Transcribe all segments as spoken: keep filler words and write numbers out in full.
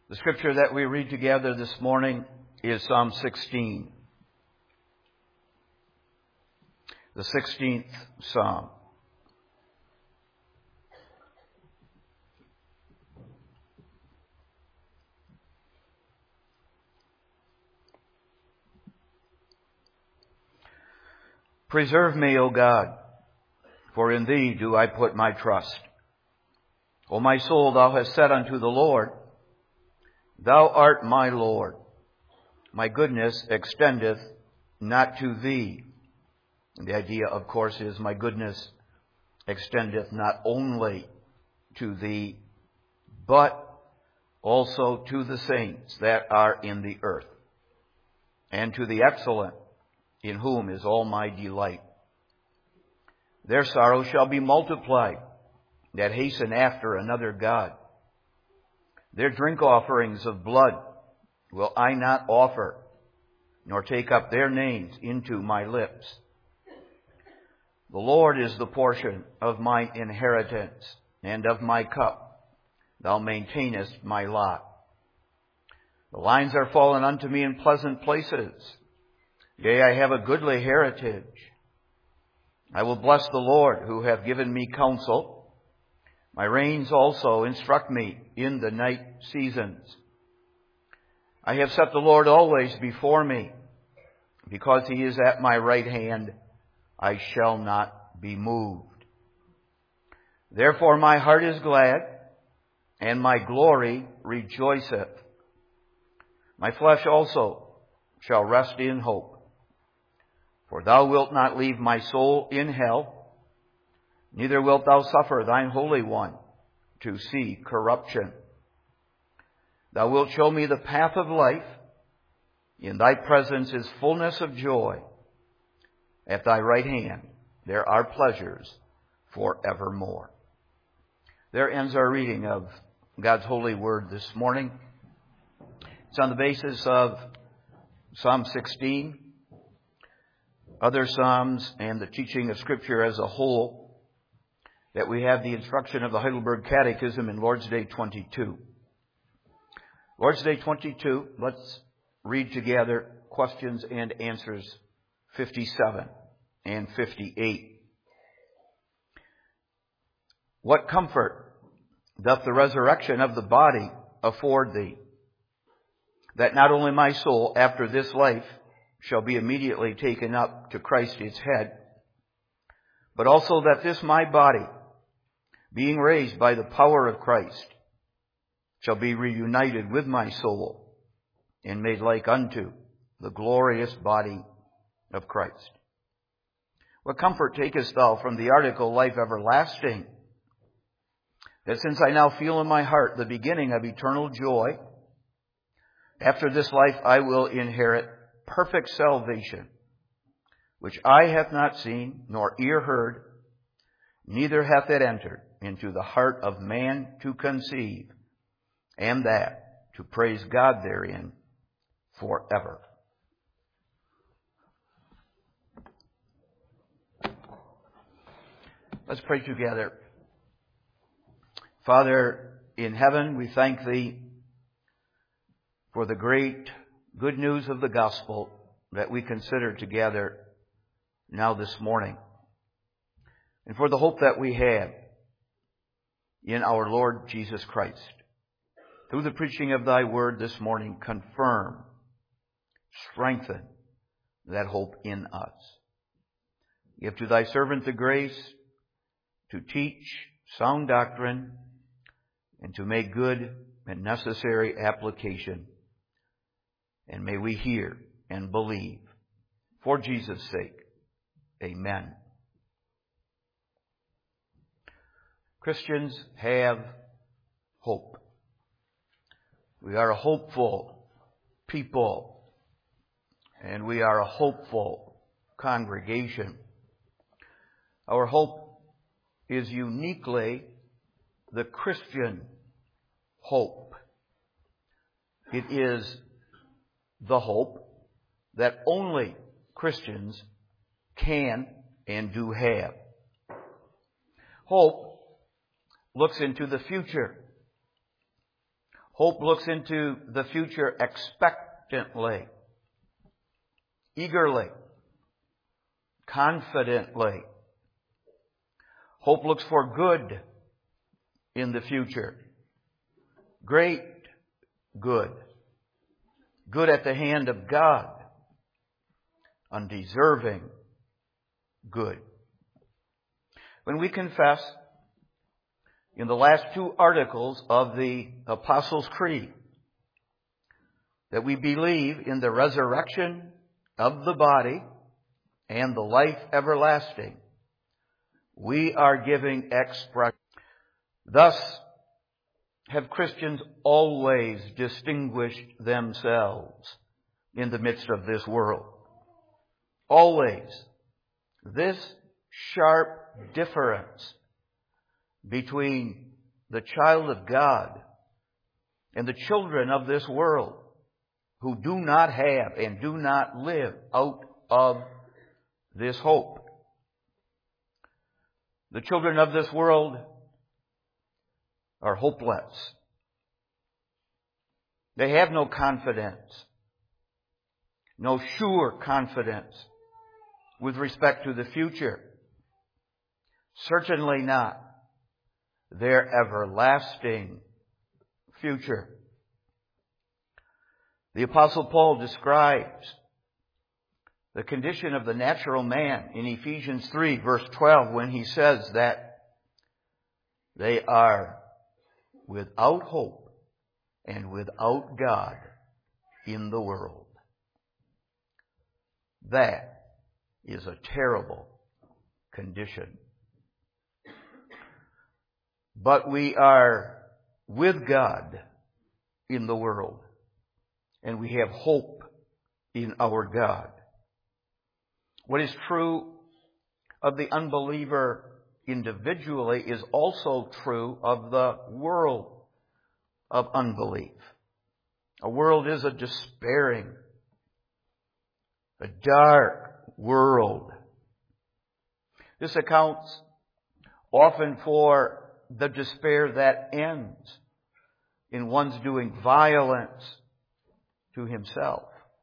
The scripture that we read together this morning is Psalm sixteen. The sixteenth Psalm. Preserve me, O God, for in Thee do I put my trust. O my soul, Thou hast said unto the Lord, Thou art my Lord. My goodness extendeth not to Thee. And the idea, of course, is my goodness extendeth not only to Thee, but also to the saints that are in the earth, and to the excellent, in whom is all my delight. Their sorrow shall be multiplied, that hasten after another God. Their drink offerings of blood will I not offer, nor take up their names into my lips. The Lord is the portion of my inheritance, and of my cup Thou maintainest my lot. The lines are fallen unto me in pleasant places. Yea, I have a goodly heritage. I will bless the Lord, who hath given me counsel. My reins also instruct me in the night seasons. I have set the Lord always before me. Because He is at my right hand, I shall not be moved. Therefore my heart is glad, and my glory rejoiceth. My flesh also shall rest in hope. For Thou wilt not leave my soul in hell, neither wilt Thou suffer Thine Holy One to see corruption. Thou wilt show me the path of life. In Thy presence is fullness of joy. At Thy right hand there are pleasures forevermore. There ends our reading of God's holy word this morning. It's on the basis of Psalm sixteen, other Psalms, and the teaching of Scripture as a whole, that we have the instruction of the Heidelberg Catechism in Lord's Day twenty-two. Lord's Day twenty-two, let's read together questions and answers fifty-seven and fifty-eight. What comfort doth the resurrection of the body afford thee, that not only my soul after this life shall be immediately taken up to Christ its head, but also that this my body, being raised by the power of Christ, shall be reunited with my soul and made like unto the glorious body of Christ. What comfort takest thou from the article life everlasting, that since I now feel in my heart the beginning of eternal joy, after this life I will inherit perfect salvation, which eye hath not seen, nor ear heard, neither hath it entered into the heart of man to conceive, and that to praise God therein forever. Let's pray together. Father in heaven, we thank Thee for the great good news of the gospel that we consider together now this morning, and for the hope that we have in our Lord Jesus Christ. Through the preaching of Thy word this morning, confirm, strengthen that hope in us. Give to Thy servant the grace to teach sound doctrine and to make good and necessary application. And may we hear and believe. For Jesus' sake, amen. Christians have hope. We are a hopeful people, and we are a hopeful congregation. Our hope is uniquely the Christian hope. It is the hope that only Christians can and do have. Hope looks into the future. Hope looks into the future expectantly, eagerly, confidently. Hope looks for good in the future. Great good. Good at the hand of God. Undeserving good. When we confess in the last two articles of the Apostles' Creed that we believe in the resurrection of the body and the life everlasting, we are giving expression. Thus have Christians always distinguished themselves in the midst of this world. Always. This sharp difference between the child of God and the children of this world who do not have and do not live out of this hope. The children of this world are hopeless. They have no confidence, no sure confidence with respect to the future. Certainly not their everlasting future. The Apostle Paul describes the condition of the natural man in Ephesians three, verse twelve, when he says that they are without hope and without God in the world. That is a terrible condition. But we are with God in the world, and we have hope in our God. What is true of the unbeliever individually is also true of the world of unbelief. A world is a despairing, a dark world. This accounts often for the despair that ends in one's doing violence to himself,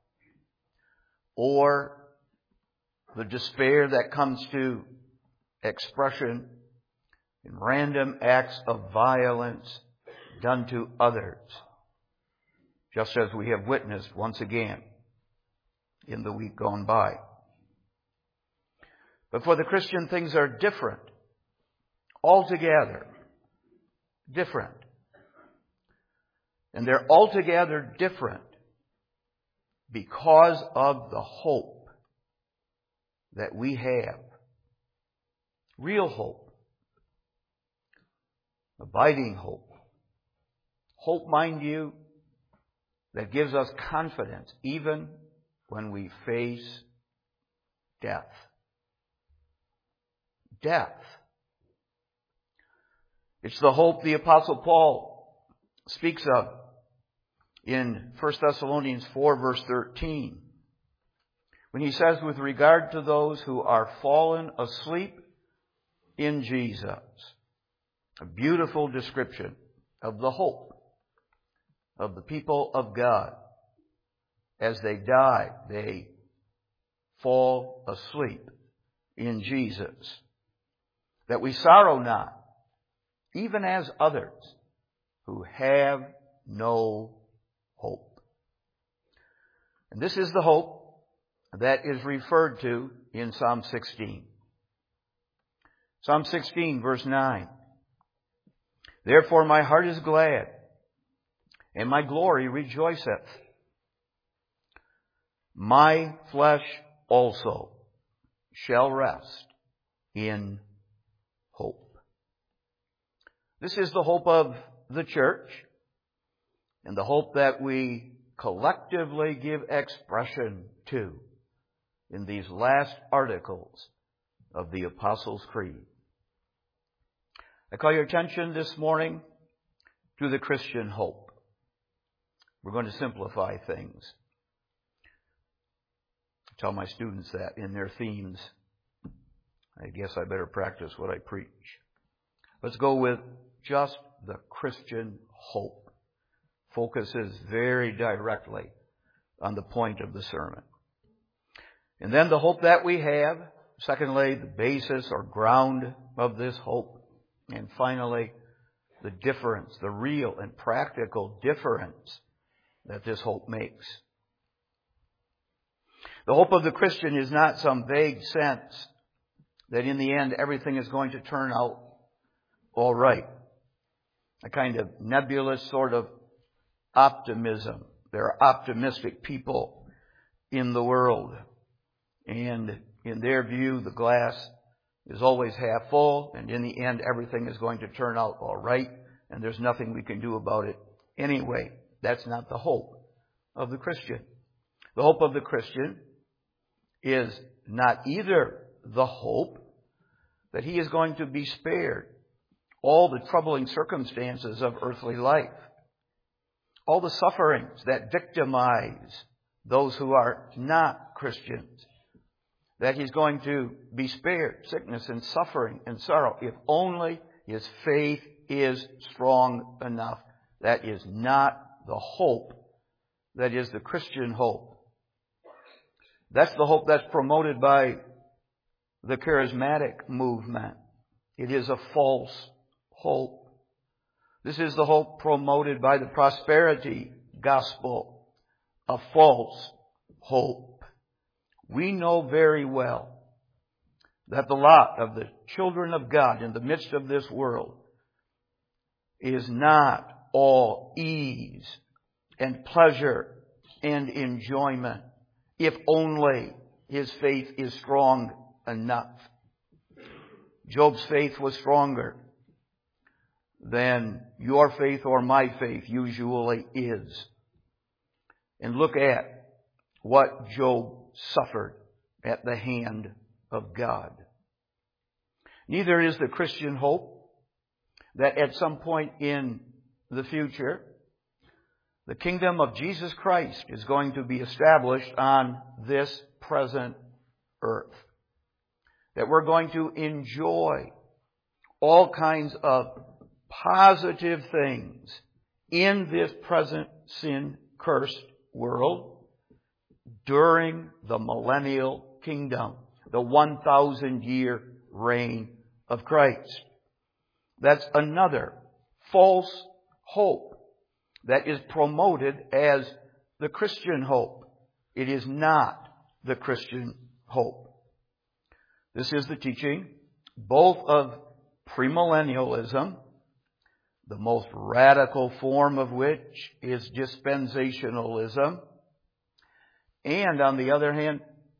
or the despair that comes to expression in random acts of violence done to others, just as we have witnessed once again in the week gone by. But for the Christian, things are different, altogether different. And they're altogether different because of the hope that we have. Real hope. Abiding hope. Hope, mind you, that gives us confidence even when we face death. Death. It's the hope the Apostle Paul speaks of in First Thessalonians four, verse thirteen, when he says, with regard to those who are fallen asleep in Jesus. A beautiful description of the hope of the people of God. As they die, they fall asleep in Jesus. That we sorrow not, even as others who have no hope. And this is the hope that is referred to in Psalm sixteen. Psalm sixteen, verse nine. Therefore my heart is glad, and my glory rejoiceth. My flesh also shall rest in hope. This is the hope of the church, and the hope that we collectively give expression to in these last articles of the Apostles' Creed. I call your attention this morning to the Christian hope. We're going to simplify things. I tell my students that in their themes. I guess I better practice what I preach. Let's go with just the Christian hope focuses very directly on the point of the sermon. And then the hope that we have. Secondly, the basis or ground of this hope. And finally, the difference, the real and practical difference that this hope makes. The hope of the Christian is not some vague sense that in the end everything is going to turn out all right. A kind of nebulous sort of optimism. There are optimistic people in the world. And in their view, the glass is always half full, and in the end everything is going to turn out all right, and there's nothing we can do about it anyway. That's not the hope of the Christian. The hope of the Christian is not either the hope that he is going to be spared all the troubling circumstances of earthly life, all the sufferings that victimize those who are not Christians, that he's going to be spared sickness and suffering and sorrow if only his faith is strong enough. That is not the hope that is the Christian hope. That's the hope that's promoted by the charismatic movement. It is a false hope. This is the hope promoted by the prosperity gospel, a false hope. We know very well that the lot of the children of God in the midst of this world is not all ease and pleasure and enjoyment, if only his faith is strong enough. Job's faith was stronger than your faith or my faith usually is. And look at what Job suffered at the hand of God. Neither is the Christian hope that at some point in the future, the kingdom of Jesus Christ is going to be established on this present earth. That we're going to enjoy all kinds of positive things in this present sin-cursed world during the millennial kingdom, the one thousand year reign of Christ. That's another false hope that is promoted as the Christian hope. It is not the Christian hope. This is the teaching both of premillennialism, the most radical form of which is dispensationalism, and on the other hand,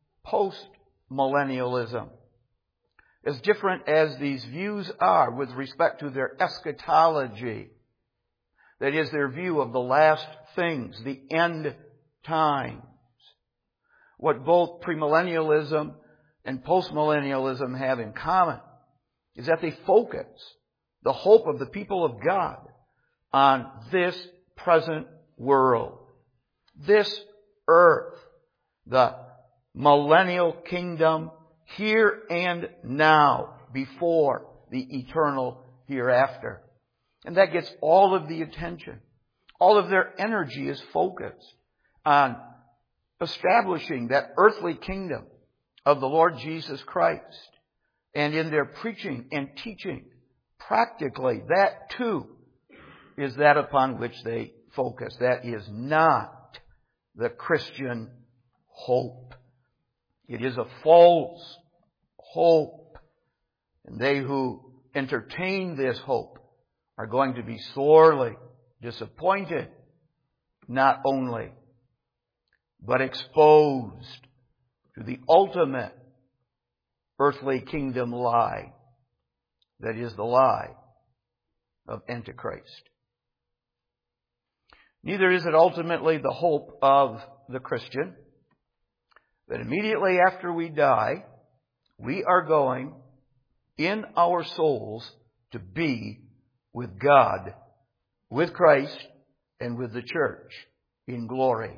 post-millennialism. As different as these views are with respect to their eschatology, that is, their view of the last things, the end times, what both premillennialism and postmillennialism have in common is that they focus the hope of the people of God on this present world, this earth, the millennial kingdom here and now before the eternal hereafter. And that gets all of the attention. All of their energy is focused on establishing that earthly kingdom of the Lord Jesus Christ. And in their preaching and teaching, practically, that too is that upon which they focus. That is not the Christian hope. It is a false hope. And they who entertain this hope are going to be sorely disappointed, not only, but exposed to the ultimate earthly kingdom lie, that is the lie of Antichrist. Neither is it ultimately the hope of the Christian that immediately after we die, we are going in our souls to be with God, with Christ, and with the church in glory.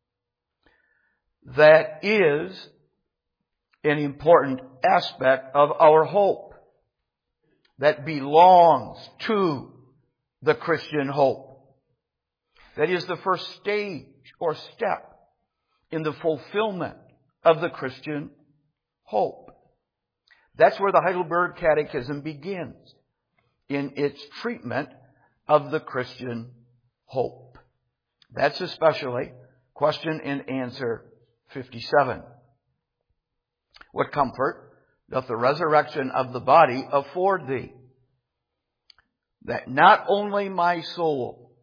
That is an important aspect of our hope that belongs to the Christian hope. That is the first stage or step in the fulfillment of the Christian hope. That's where the Heidelberg Catechism begins in its treatment of the Christian hope. That's especially question and answer fifty-seven. What comfort doth the resurrection of the body afford thee? That not only my soul,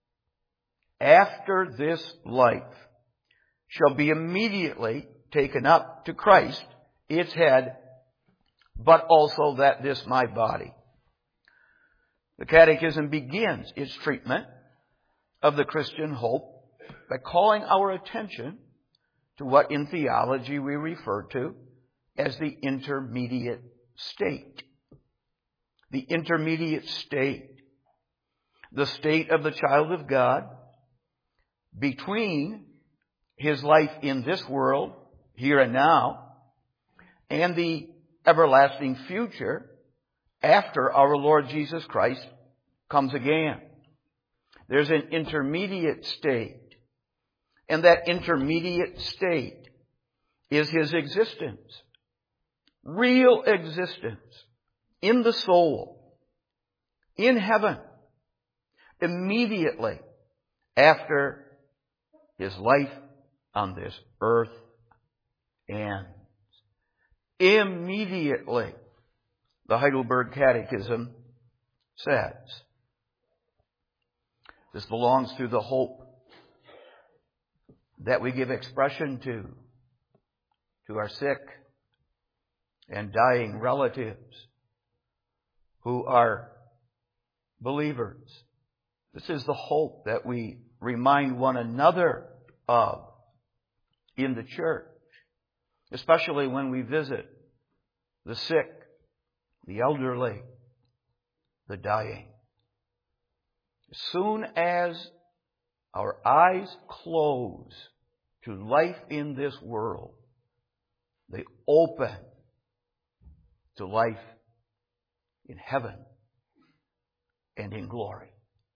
after this life, shall be immediately taken up to Christ, its head, but also that this my body. The Catechism begins its treatment of the Christian hope by calling our attention to what in theology we refer to as the intermediate state. The intermediate state. The state of the child of God between his life in this world, here and now, and the everlasting future after our Lord Jesus Christ comes again. There's an intermediate state. And that intermediate state is his existence. Real existence in the soul, in heaven, immediately after his life on this earth ends. Immediately, the Heidelberg Catechism says. This belongs to the hope that we give expression to, to our sick and dying relatives who are believers. This is the hope that we remind one another of in the church, especially when we visit the sick, the elderly, the dying. As soon as our eyes close to life in this world, they open to life in heaven and in glory.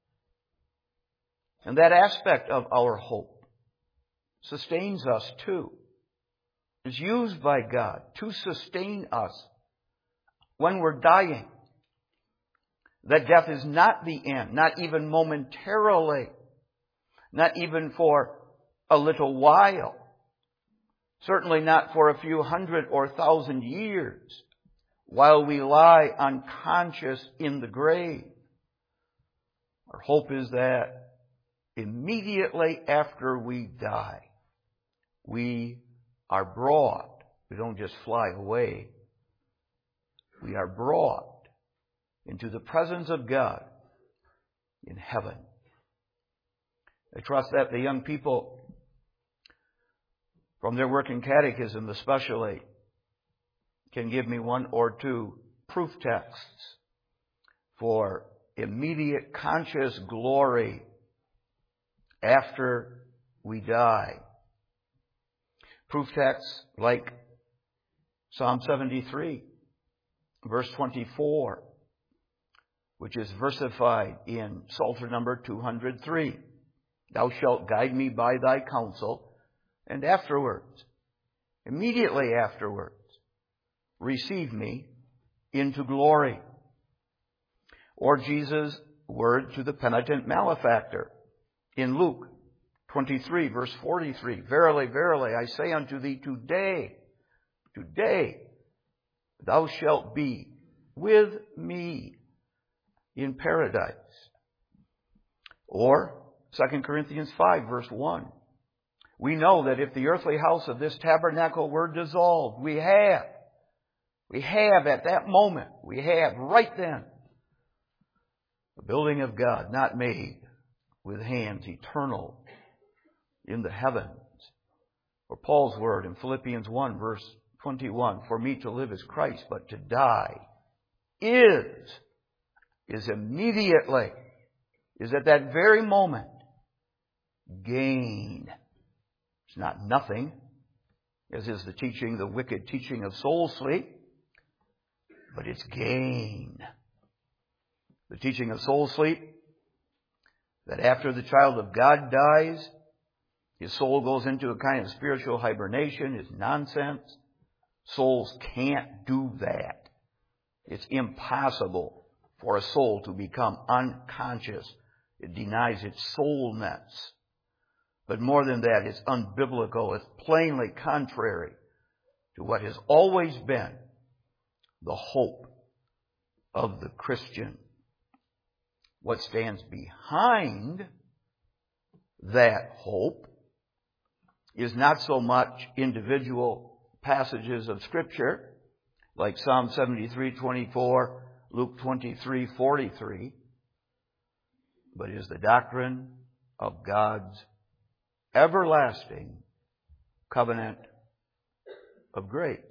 And that aspect of our hope sustains us too. Is used by God to sustain us when we're dying. That death is not the end, not even momentarily, not even for a little while, certainly not for a few hundred or thousand years while we lie unconscious in the grave. Our hope is that immediately after we die, we are brought. We don't just fly away. We are brought into the presence of God in heaven. I trust that the young people, from their working catechism especially, can give me one or two proof texts for immediate conscious glory after we die. Proof texts like Psalm seventy-three, verse twenty-four, which is versified in Psalter number two hundred three. Thou shalt guide me by thy counsel, and afterwards, immediately afterwards, receive me into glory. Or Jesus' word to the penitent malefactor in Luke twenty-three, verse forty-three. Verily, verily, I say unto thee, today, today, thou shalt be with me in paradise. Or Second Corinthians five, verse one. We know that if the earthly house of this tabernacle were dissolved, we have, we have at that moment, we have right then, the building of God not made with hands, eternal in the heavens. Or Paul's word in Philippians one, verse twenty-one, for me to live is Christ, but to die is, is immediately, is at that very moment, gain. It's not nothing, as is the teaching, the wicked teaching of soul sleep, but it's gain. The teaching of soul sleep that after the child of God dies, his soul goes into a kind of spiritual hibernation is nonsense. Souls can't do that. It's impossible for a soul to become unconscious. It denies its soulness. But more than that, it's unbiblical. It's plainly contrary to what has always been the hope of the Christian. What stands behind that hope is not so much individual passages of Scripture, like Psalm seventy-three twenty-four, Luke twenty-three forty-three, but is the doctrine of God's everlasting covenant of grace.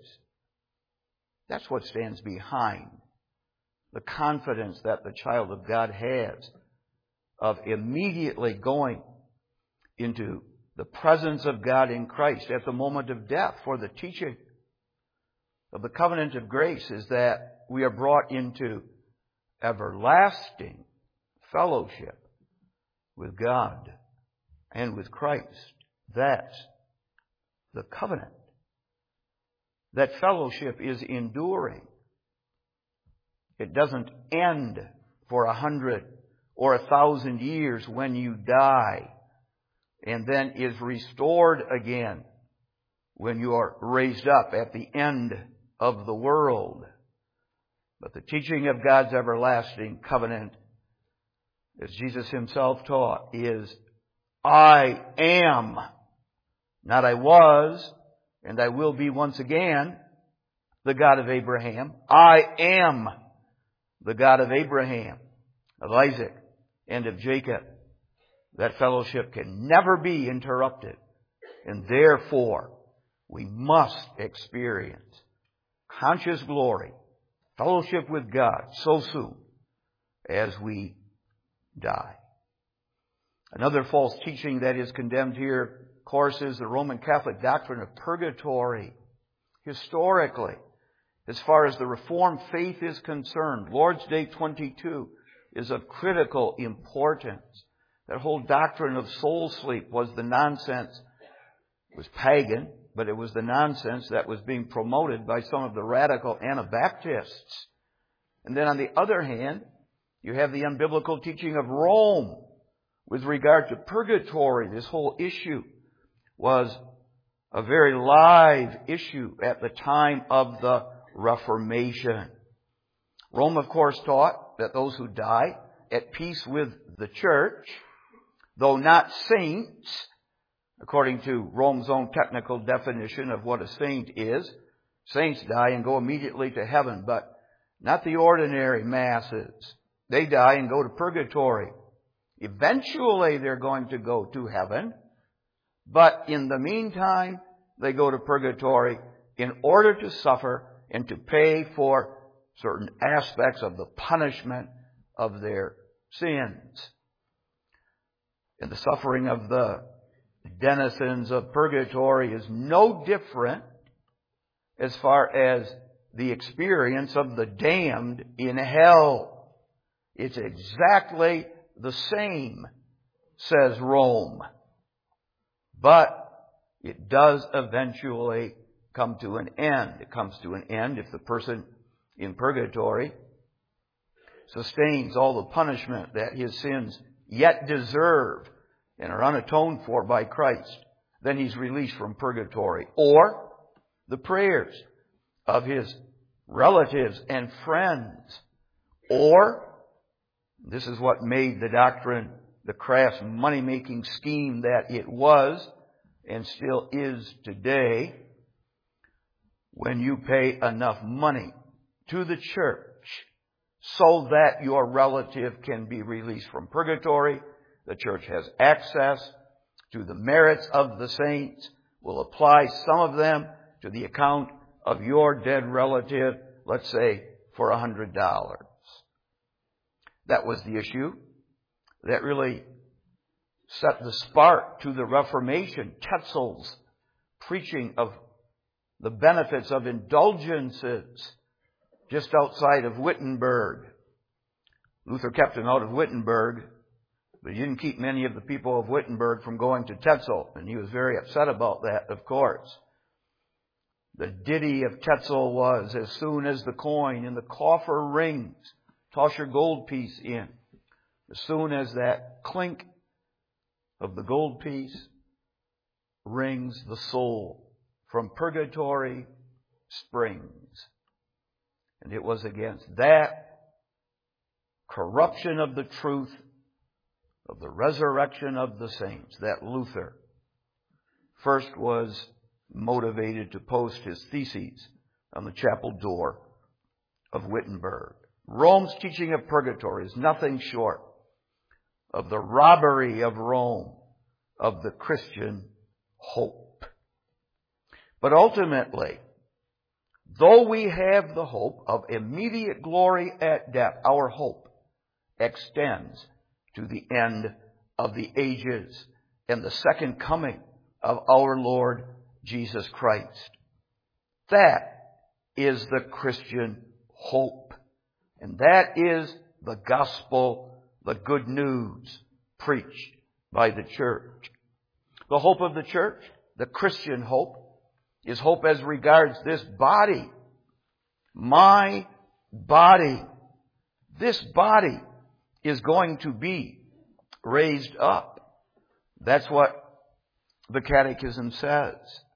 That's what stands behind the confidence that the child of God has of immediately going into the presence of God in Christ at the moment of death. For the teaching of the covenant of grace is that we are brought into everlasting fellowship with God and with Christ. That's the covenant. That fellowship is enduring. It doesn't end for a hundred or a thousand years when you die, and then is restored again when you are raised up at the end of the world. But the teaching of God's everlasting covenant, as Jesus himself taught, is I am, not I was, and I will be once again, the God of Abraham. I am the God of Abraham, of Isaac, and of Jacob. That fellowship can never be interrupted. And therefore, we must experience conscious glory, fellowship with God, so soon as we die. Another false teaching that is condemned here, of course, is the Roman Catholic doctrine of purgatory. Historically, as far as the Reformed faith is concerned, Lord's Day twenty-two is of critical importance. That whole doctrine of soul sleep was the nonsense. It was pagan, but it was the nonsense that was being promoted by some of the radical Anabaptists. And then on the other hand, you have the unbiblical teaching of Rome with regard to purgatory. This whole issue was a very live issue at the time of the Reformation. Rome, of course, taught that those who die at peace with the church, though not saints, according to Rome's own technical definition of what a saint is, saints die and go immediately to heaven, but not the ordinary masses. They die and go to purgatory. Eventually they're going to go to heaven, but in the meantime they go to purgatory in order to suffer and to pay for certain aspects of the punishment of their sins. And the suffering of the denizens of purgatory is no different as far as the experience of the damned in hell. It's exactly the same, says Rome. But it does eventually come to an end. It comes to an end if the person in purgatory sustains all the punishment that his sins yet deserve and are unatoned for by Christ. Then he's released from purgatory. Or the prayers of his relatives and friends. Or, this is what made the doctrine the crass money-making scheme that it was and still is today, when you pay enough money to the church so that your relative can be released from purgatory, the church has access to the merits of the saints, will apply some of them to the account of your dead relative, let's say for a hundred dollars. That was the issue that really set the spark to the Reformation. Tetzel's preaching of the benefits of indulgences just outside of Wittenberg. Luther kept him out of Wittenberg But he didn't keep many of the people of Wittenberg from going to Tetzel, and he was very upset about that, of course. The ditty of Tetzel was, as soon as the coin in the coffer rings, toss your gold piece in. As soon as that clink of the gold piece rings, the soul from purgatory springs. And it was against that corruption of the truth of the resurrection of the saints that Luther first was motivated to post his theses on the chapel door of Wittenberg. Rome's teaching of purgatory is nothing short of the robbery of Rome of the Christian hope. But ultimately, though we have the hope of immediate glory at death, our hope extends to the end of the ages and the second coming of our Lord Jesus Christ. That is the Christian hope. And that is the gospel, the good news preached by the church. The hope of the church, the Christian hope, is hope as regards this body. My body. This body is going to be raised up. That's what the Catechism says.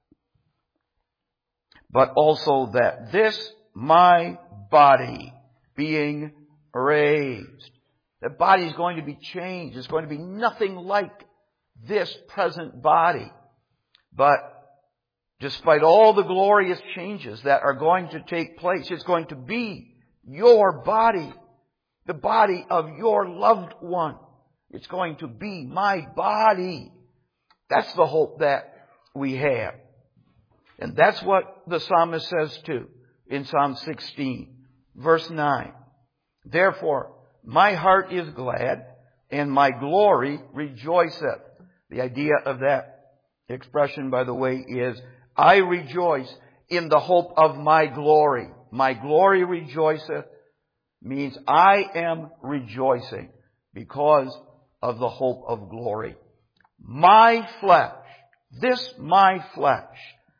But also that this, my body, being raised. The body is going to be changed. It's going to be nothing like this present body. But despite all the glorious changes that are going to take place, it's going to be your body. The body of your loved one. It's going to be my body. That's the hope that we have. And that's what the psalmist says too in Psalm sixteen, verse nine. Therefore, my heart is glad and my glory rejoiceth. The idea of that expression, by the way, is I rejoice in the hope of my glory. My glory rejoiceth means I am rejoicing because of the hope of glory. My flesh, this my flesh,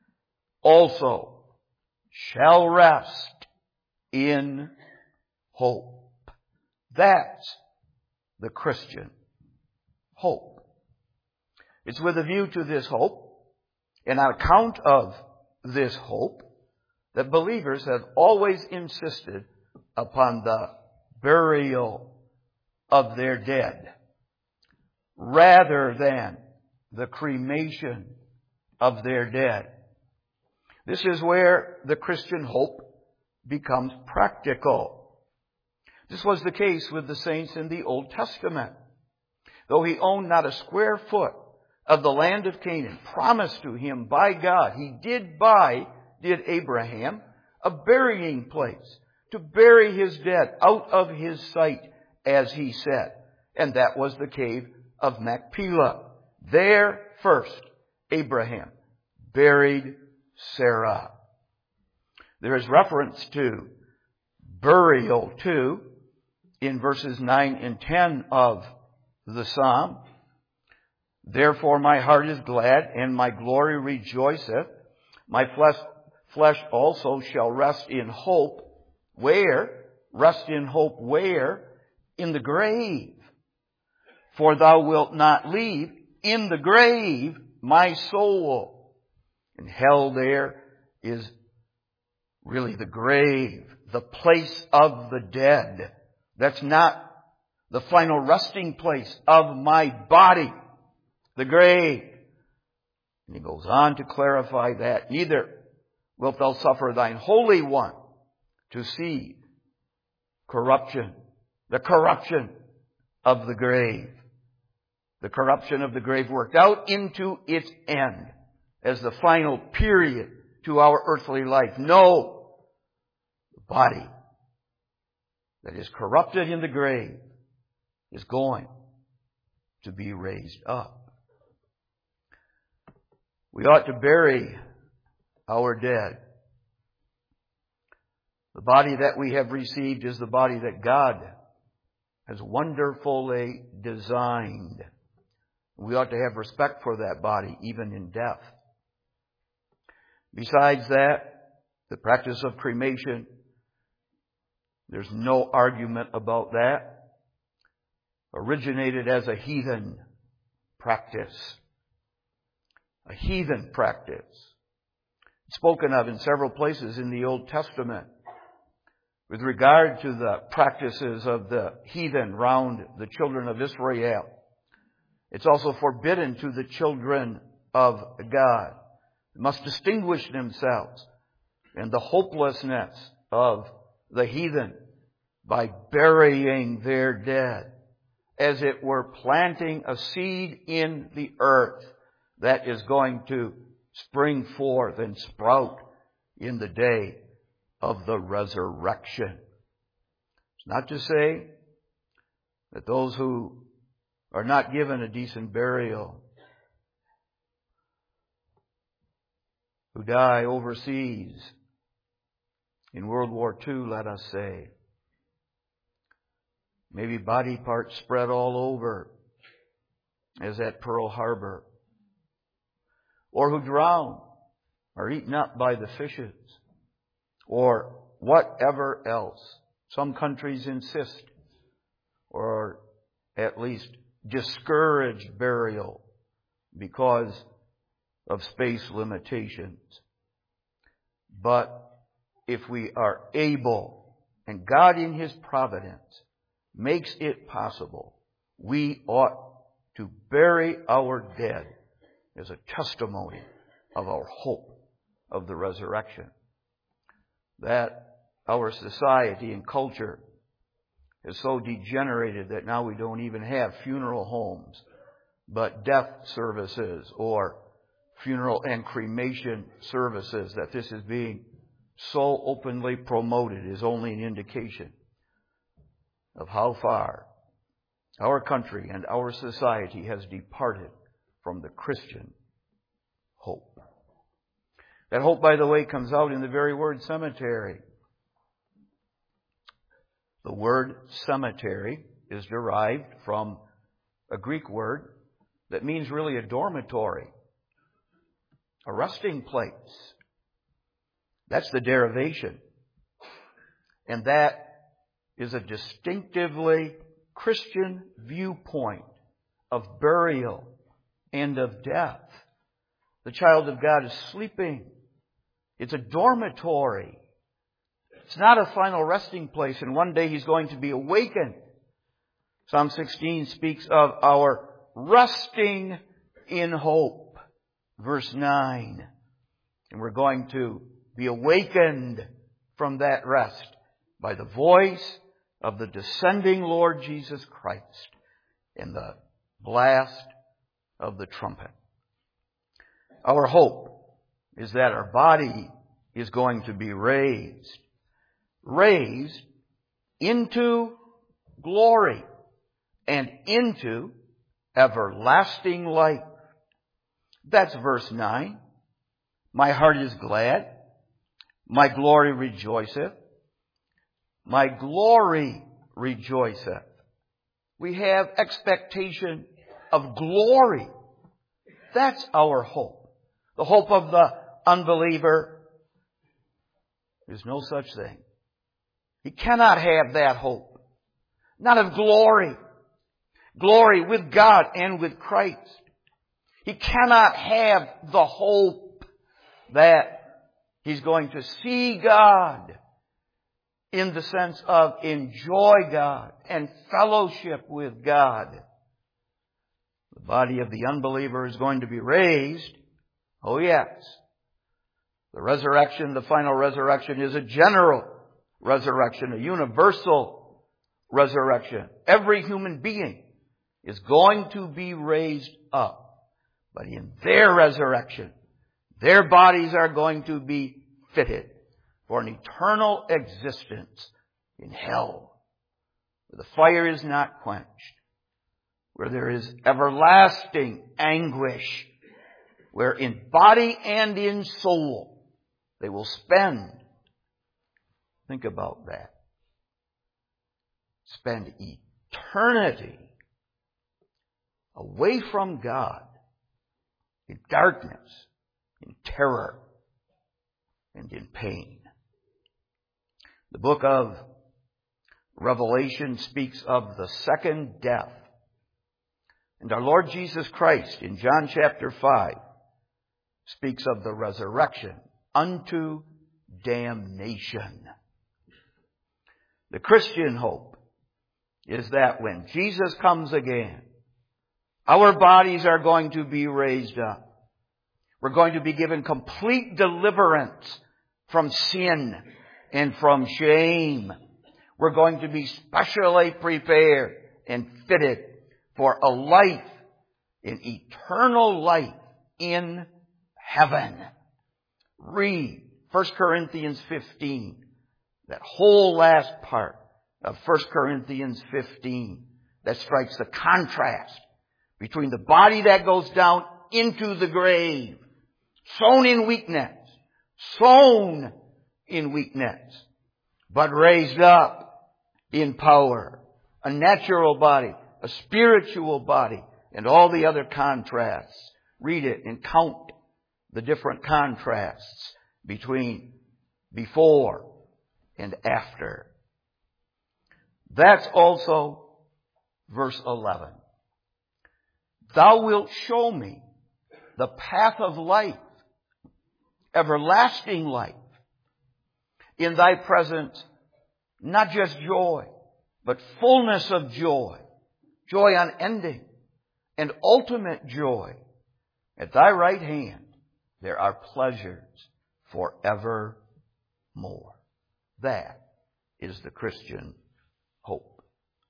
also shall rest in hope. That's the Christian hope. It's with a view to this hope, and on account of this hope, that believers have always insisted upon the burial of their dead, rather than the cremation of their dead. This is where the Christian hope becomes practical. This was the case with the saints in the Old Testament. Though he owned not a square foot of the land of Canaan, promised to him by God, he did buy, did Abraham, a burying place to bury his dead out of his sight, as he said. And that was the cave of Machpelah. There first, Abraham buried Sarah. There is reference to burial too in verses nine and ten of the psalm. Therefore my heart is glad and my glory rejoiceth. My flesh, flesh also shall rest in hope. Where? Rest in hope where? In the grave. For thou wilt not leave in the grave my soul. And hell there is really the grave, the place of the dead. That's not the final resting place of my body, the grave. And he goes on to clarify that neither wilt thou suffer thine Holy One to see corruption, the corruption of the grave. The corruption of the grave worked out into its end as the final period to our earthly life. No, the body that is corrupted in the grave is going to be raised up. We ought to bury our dead. The body that we have received is the body that God has wonderfully designed. We ought to have respect for that body, even in death. Besides that, the practice of cremation, there's no argument about that, originated as a heathen practice. A heathen practice. Spoken of in several places in the Old Testament with regard to the practices of the heathen round the children of Israel. It's also forbidden to the children of God. They must distinguish themselves in the hopelessness of the heathen by burying their dead, as it were planting a seed in the earth that is going to spring forth and sprout in the day of the resurrection. It's not to say that those who are not given a decent burial, who die overseas in World War Two, let us say, maybe body parts spread all over, as at Pearl Harbor, or who drown, are eaten up by the fishes, or whatever else. Some countries insist, or at least discourage burial because of space limitations. But if we are able, and God in His providence makes it possible, we ought to bury our dead as a testimony of our hope of the resurrection. That our society and culture is so degenerated that now we don't even have funeral homes, but death services or funeral and cremation services. That this is being so openly promoted is only an indication of how far our country and our society has departed from the Christian hope. That hope, by the way, comes out in the very word cemetery. The word cemetery is derived from a Greek word that means really a dormitory, a resting place. That's the derivation. And that is a distinctively Christian viewpoint of burial and of death. The child of God is sleeping. It's a dormitory. It's not a final resting place, and one day he's going to be awakened. Psalm sixteen speaks of our resting in hope. Verse nine. And we're going to be awakened from that rest by the voice of the descending Lord Jesus Christ in the blast of the trumpet. Our hope is that our body is going to be raised. Raised into glory and into everlasting life. That's verse nine. My heart is glad. My glory rejoiceth. My glory rejoiceth. We have expectation of glory. That's our hope. The hope of the unbeliever is no such thing. He cannot have that hope. Not of glory. Glory with God and with Christ. He cannot have the hope that he's going to see God in the sense of enjoy God and fellowship with God. The body of the unbeliever is going to be raised. Oh yes. The resurrection, the final resurrection, is a general resurrection, a universal resurrection. Every human being is going to be raised up. But in their resurrection, their bodies are going to be fitted for an eternal existence in hell, where the fire is not quenched, where there is everlasting anguish, where in body and in soul they will spend. Think about that. Spend eternity away from God in darkness, in terror, and in pain. The book of Revelation speaks of the second death. And our Lord Jesus Christ in John chapter five speaks of the resurrection unto damnation. The Christian hope is that when Jesus comes again, our bodies are going to be raised up. We're going to be given complete deliverance from sin and from shame. We're going to be specially prepared and fitted for a life, an eternal life in heaven. Read First Corinthians fifteen, that whole last part of First Corinthians fifteen that strikes the contrast between the body that goes down into the grave, sown in weakness, sown in weakness, but raised up in power, a natural body, a spiritual body, and all the other contrasts. Read it and count the different contrasts between before and after. That's also verse eleven. Thou wilt show me the path of life, everlasting life. In thy presence, not just joy, but fullness of joy, joy unending, and ultimate joy. At thy right hand, there are pleasures forevermore. That is the Christian hope.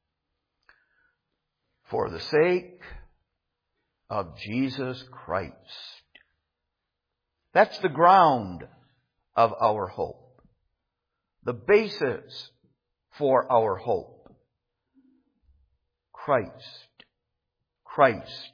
For the sake of Jesus Christ. That's the ground of our hope. The basis for our hope. Christ. Christ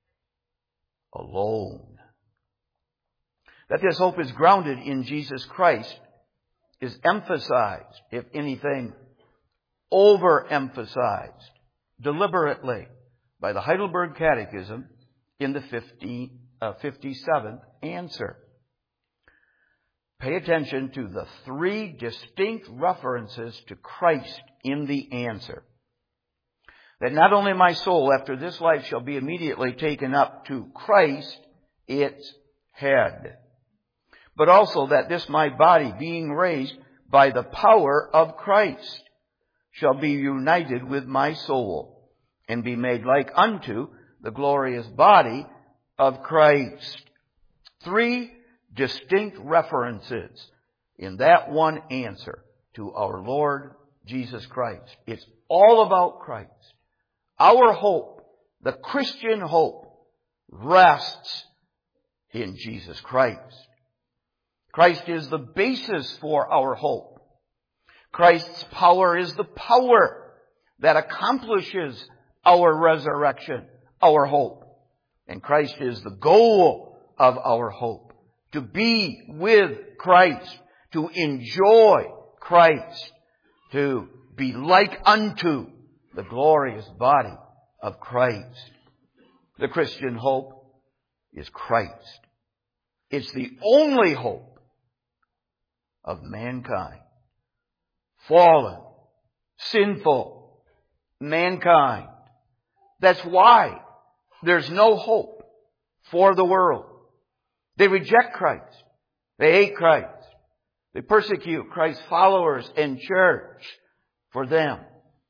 alone. That this hope is grounded in Jesus Christ is emphasized, if anything, overemphasized deliberately by the Heidelberg Catechism in the fifty, uh, fifty-seventh answer. Pay attention to the three distinct references to Christ in the answer. That not only my soul after this life shall be immediately taken up to Christ, its head, but also that this my body being raised by the power of Christ shall be united with my soul and be made like unto the glorious body of Christ. Three distinct references in that one answer to our Lord Jesus Christ. It's all about Christ. Our hope, the Christian hope, rests in Jesus Christ. Christ is the basis for our hope. Christ's power is the power that accomplishes our resurrection, our hope. And Christ is the goal of our hope. To be with Christ, to enjoy Christ, to be like unto the glorious body of Christ. The Christian hope is Christ. It's the only hope of mankind. Fallen, sinful mankind. That's why there's no hope for the world. They reject Christ. They hate Christ. They persecute Christ's followers and church. For them,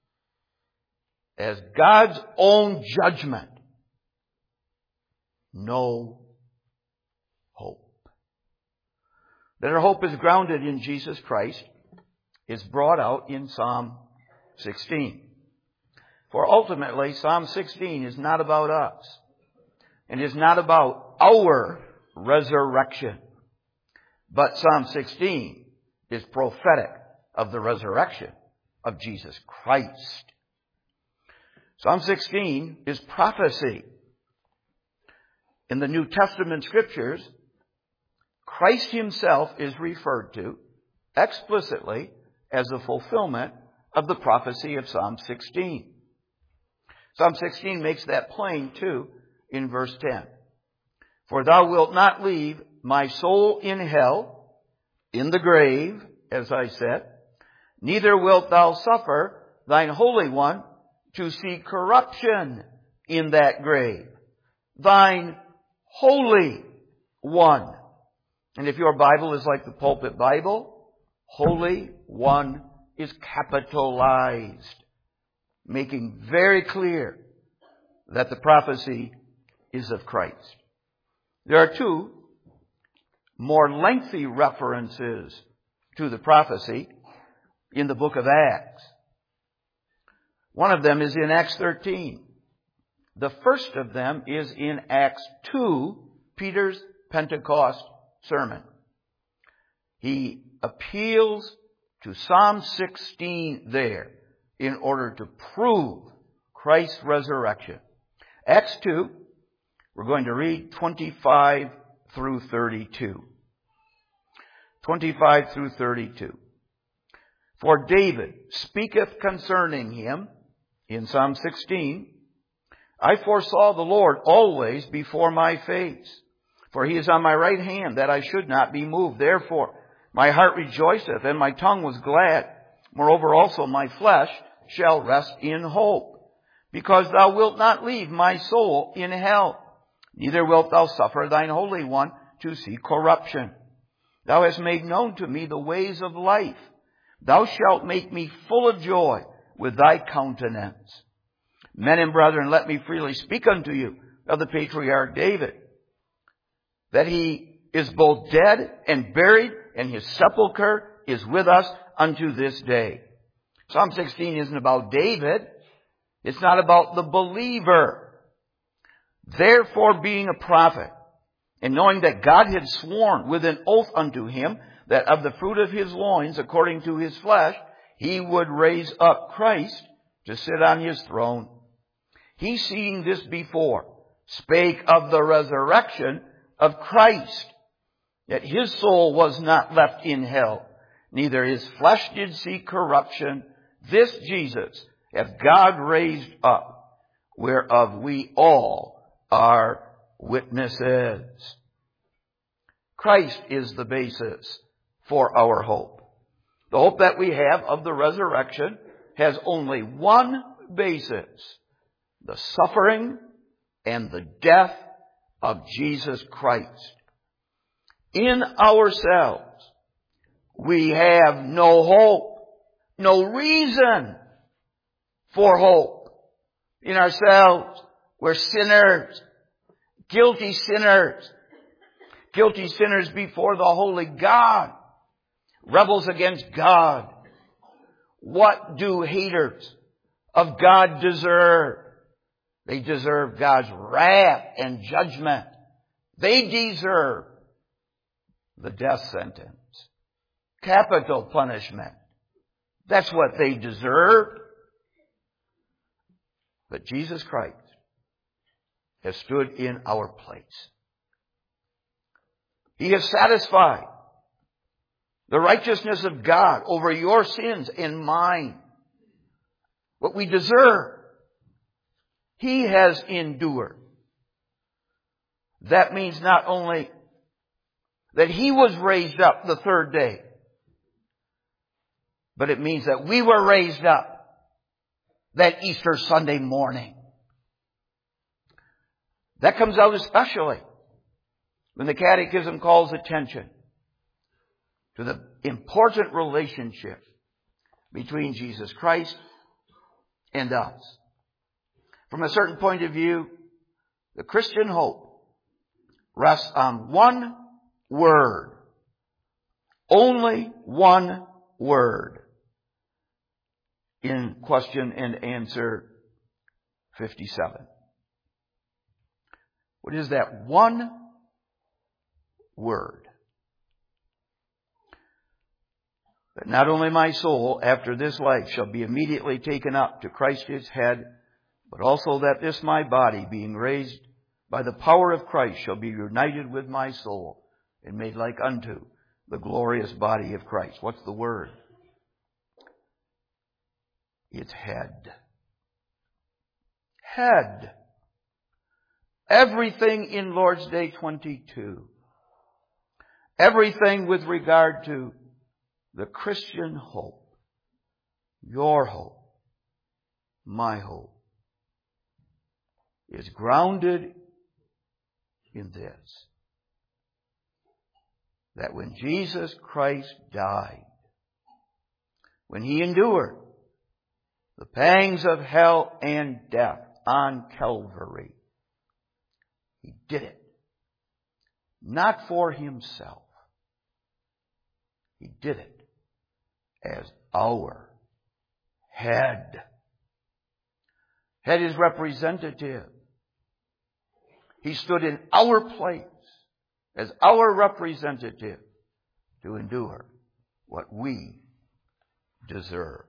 as God's own judgment, no hope. That our hope is grounded in Jesus Christ is brought out in Psalm sixteen. For ultimately, Psalm sixteen is not about us. And is not about our resurrection. But Psalm sixteen is prophetic of the resurrection of Jesus Christ. Psalm sixteen is prophecy. In the New Testament scriptures, Christ himself is referred to explicitly as the fulfillment of the prophecy of Psalm sixteen. Psalm sixteen makes that plain too in verse ten. For thou wilt not leave my soul in hell, in the grave, as I said, neither wilt thou suffer thine Holy One to see corruption in that grave. Thine Holy One. And if your Bible is like the pulpit Bible, Holy One is capitalized, making very clear that the prophecy is of Christ. There are two more lengthy references to the prophecy in the book of Acts. One of them is in Acts thirteen. The first of them is in Acts two, Peter's Pentecost sermon. He appeals to Psalm sixteen there in order to prove Christ's resurrection. Acts two, we're going to read twenty-five through thirty-two. twenty-five through thirty-two. For David speaketh concerning him in Psalm sixteen, I foresaw the Lord always before my face, for he is on my right hand, that I should not be moved. Therefore my heart rejoiceth, and my tongue was glad. Moreover also my flesh shall rest in hope, because thou wilt not leave my soul in hell, neither wilt thou suffer thine Holy One to see corruption. Thou hast made known to me the ways of life. Thou shalt make me full of joy with thy countenance. Men and brethren, let me freely speak unto you of the patriarch David, that he is both dead and buried, and his sepulchre is with us unto this day. Psalm sixteen isn't about David. It's not about the believer. Therefore, being a prophet, and knowing that God had sworn with an oath unto him, that of the fruit of his loins, according to his flesh, he would raise up Christ to sit on his throne. He, seeing this before, spake of the resurrection of Christ, that his soul was not left in hell, neither his flesh did see corruption. This Jesus hath God raised up, whereof we all are witnesses. Christ is the basis for our hope. The hope that we have of the resurrection has only one basis: the suffering and the death of Jesus Christ. In ourselves, we have no hope, no reason for hope. In ourselves, we're sinners, guilty sinners, guilty sinners before the holy God, rebels against God. What do haters of God deserve? They deserve God's wrath and judgment. They deserve the death sentence, capital punishment. That's what they deserve. But Jesus Christ has stood in our place. He has satisfied the righteousness of God over your sins and mine. What we deserve, He has endured. That means not only that He was raised up the third day, but it means that we were raised up that Easter Sunday morning. That comes out especially when the Catechism calls attention to the important relationship between Jesus Christ and us. From a certain point of view, the Christian hope rests on one word. Only one word. In question and answer fifty-seven. What is that one word? That not only my soul after this life shall be immediately taken up to Christ his head, but also that this my body, being raised by the power of Christ, shall be united with my soul and made like unto the glorious body of Christ. What's the word? It's head. head. Everything in Lord's Day twenty-two. Everything with regard to the Christian hope. Your hope. My hope. Is grounded in this. That when Jesus Christ died, when He endured the pangs of hell and death on Calvary, He did it not for Himself. He did it as our head. Head is representative. He stood in our place as our representative to endure what we deserved.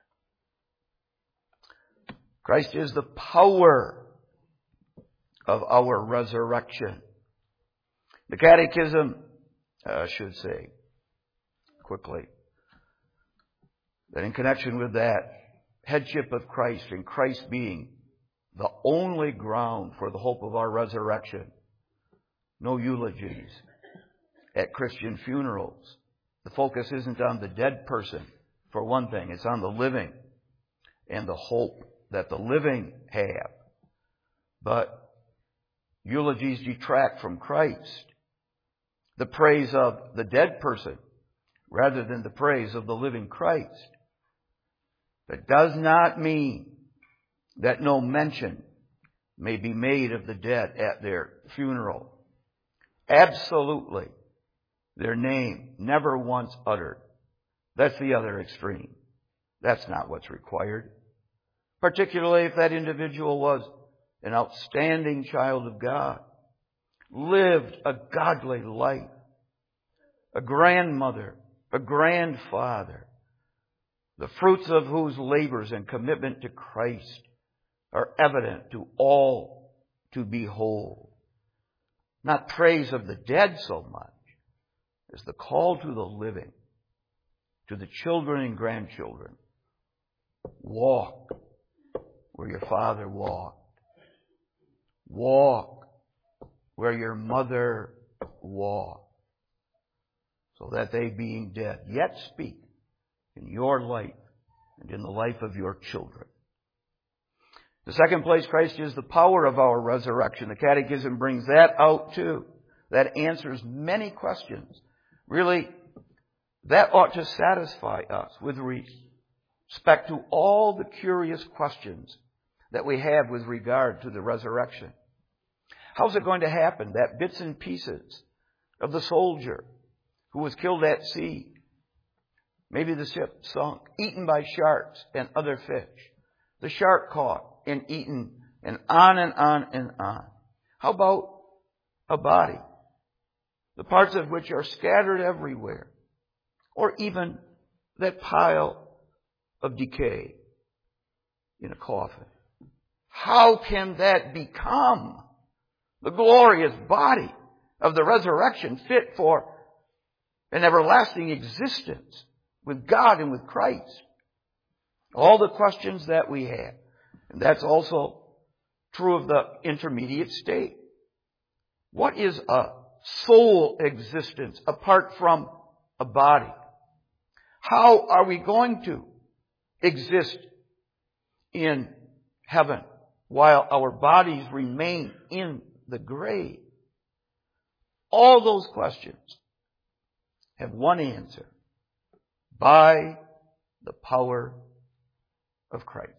Christ is the power of our resurrection. The Catechism uh, should say quickly that in connection with that headship of Christ and Christ being the only ground for the hope of our resurrection, no eulogies at Christian funerals. The focus isn't on the dead person, for one thing. It's on the living and the hope that the living have. But eulogies detract from Christ, the praise of the dead person, rather than the praise of the living Christ. That does not mean that no mention may be made of the dead at their funeral. Absolutely. Their name never once uttered. That's the other extreme. That's not what's required. Particularly if that individual was an outstanding child of God, lived a godly life, a grandmother, a grandfather, the fruits of whose labors and commitment to Christ are evident to all to behold. Not praise of the dead so much as the call to the living, to the children and grandchildren. Walk where your father walked. Walk where your mother walked. So that they, being dead, yet speak in your life and in the life of your children. The second place, Christ is the power of our resurrection. The Catechism brings that out too. That answers many questions. Really, that ought to satisfy us with respect to all the curious questions that we have with regard to the resurrection. How's it going to happen that bits and pieces of the soldier who was killed at sea, maybe the ship sunk, eaten by sharks and other fish, the shark caught and eaten, and on and on and on. How about a body, the parts of which are scattered everywhere, or even that pile of decay in a coffin? How can that become the glorious body of the resurrection, fit for an everlasting existence with God and with Christ? All the questions that we have. And that's also true of the intermediate state. What is a soul existence apart from a body? How are we going to exist in heaven while our bodies remain in the grave? All those questions have one answer: by the power of Christ.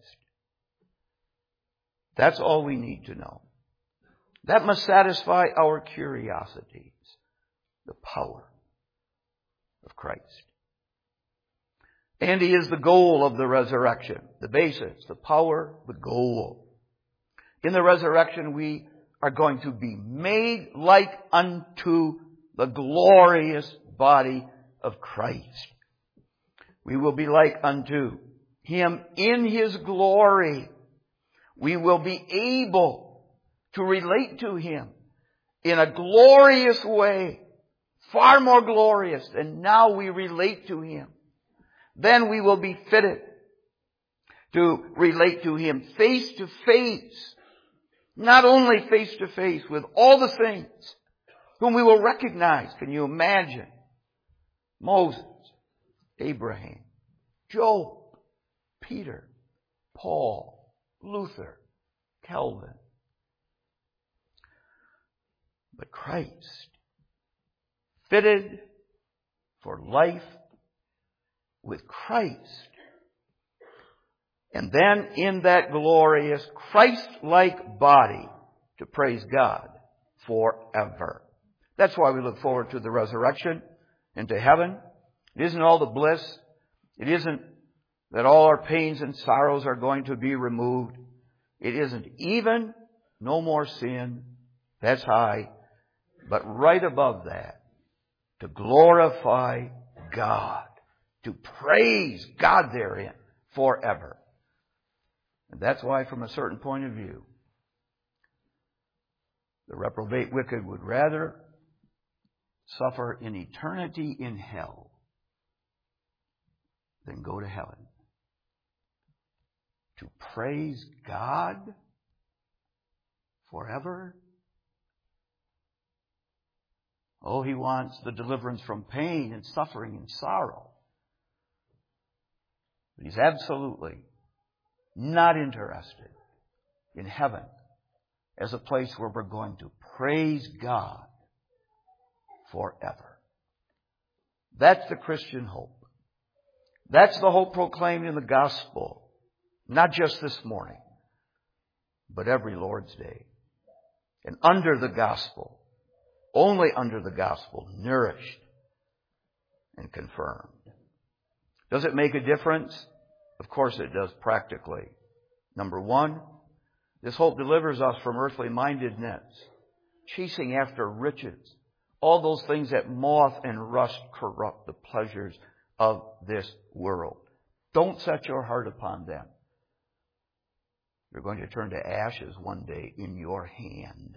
That's all we need to know. That must satisfy our curiosities. The power of Christ. And He is the goal of the resurrection. The basis, the power, the goal. In the resurrection, we are going to be made like unto the glorious body of Christ. We will be like unto Him in His glory. We will be able to relate to Him in a glorious way, far more glorious than now we relate to Him. Then we will be fitted to relate to Him face to face. Not only face to face with all the saints whom we will recognize. Can you imagine? Moses, Abraham, Job, Peter, Paul, Luther, Calvin. But Christ, fitted for life with Christ. And then in that glorious Christ-like body to praise God forever. That's why we look forward to the resurrection into heaven. It isn't all the bliss. It isn't that all our pains and sorrows are going to be removed. It isn't even no more sin. That's high. But right above that, to glorify God, to praise God therein forever. And that's why, from a certain point of view, the reprobate wicked would rather suffer in eternity in hell than go to heaven. To praise God forever? Oh, he wants the deliverance from pain and suffering and sorrow. But he's absolutely not interested in heaven as a place where we're going to praise God forever. That's the Christian hope. That's the hope proclaimed in the gospel, not just this morning, but every Lord's Day. And under the gospel, only under the gospel, nourished and confirmed. Does it make a difference? Of course it does, practically. Number one, this hope delivers us from earthly mindedness, chasing after riches, all those things that moth and rust corrupt, the pleasures of this world. Don't set your heart upon them. You're going to turn to ashes one day in your hand.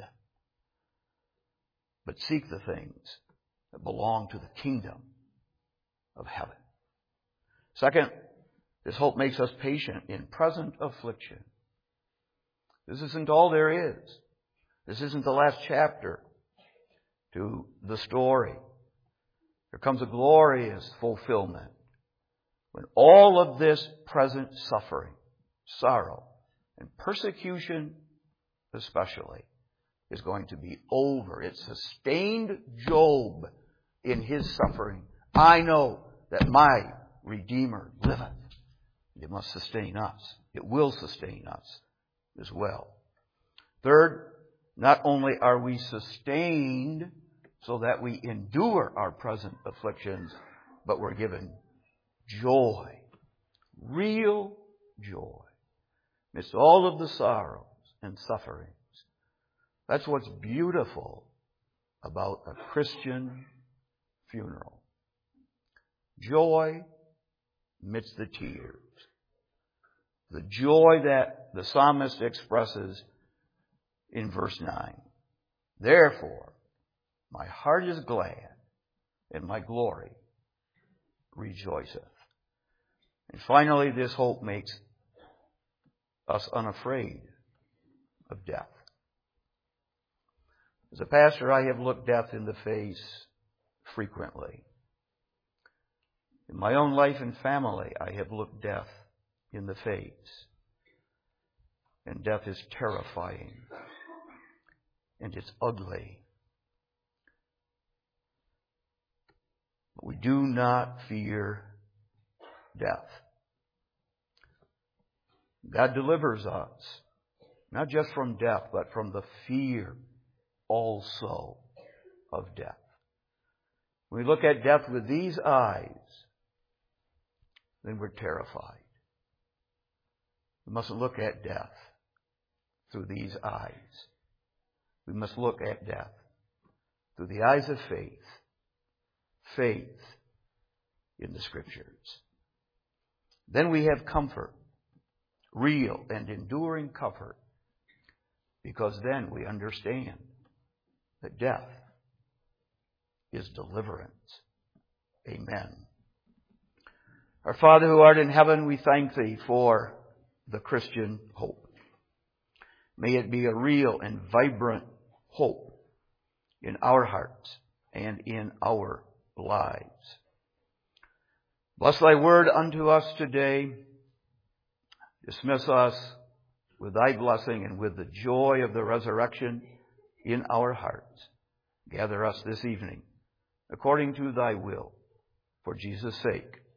But seek the things that belong to the kingdom of heaven. Second, this hope makes us patient in present affliction. This isn't all there is. This isn't the last chapter to the story. There comes a glorious fulfillment when all of this present suffering, sorrow, and persecution especially is going to be over. It sustained Job in his suffering. I know that my Redeemer liveth. It must sustain us. It will sustain us as well. Third, not only are we sustained so that we endure our present afflictions, but we're given joy. Real joy. Amidst all of the sorrows and sufferings. That's what's beautiful about a Christian funeral. Joy amidst the tears. The joy that the psalmist expresses in verse nine. Therefore, my heart is glad, and my glory rejoiceth. And finally, this hope makes us unafraid of death. As a pastor, I have looked death in the face frequently. In my own life and family, I have looked death in the face. And death is terrifying. And it's ugly. But we do not fear death. God delivers us, not just from death, but from the fear also of death. When we look at death with these eyes, then we're terrified. We mustn't look at death through these eyes. We must look at death through the eyes of faith. Faith in the Scriptures. Then we have comfort, real and enduring comfort, because then we understand that death is deliverance. Amen. Our Father who art in heaven, we thank Thee for the Christian hope. May it be a real and vibrant hope in our hearts and in our lives. Bless thy word unto us today. Dismiss us with thy blessing and with the joy of the resurrection in our hearts. Gather us this evening according to thy will, for Jesus' sake.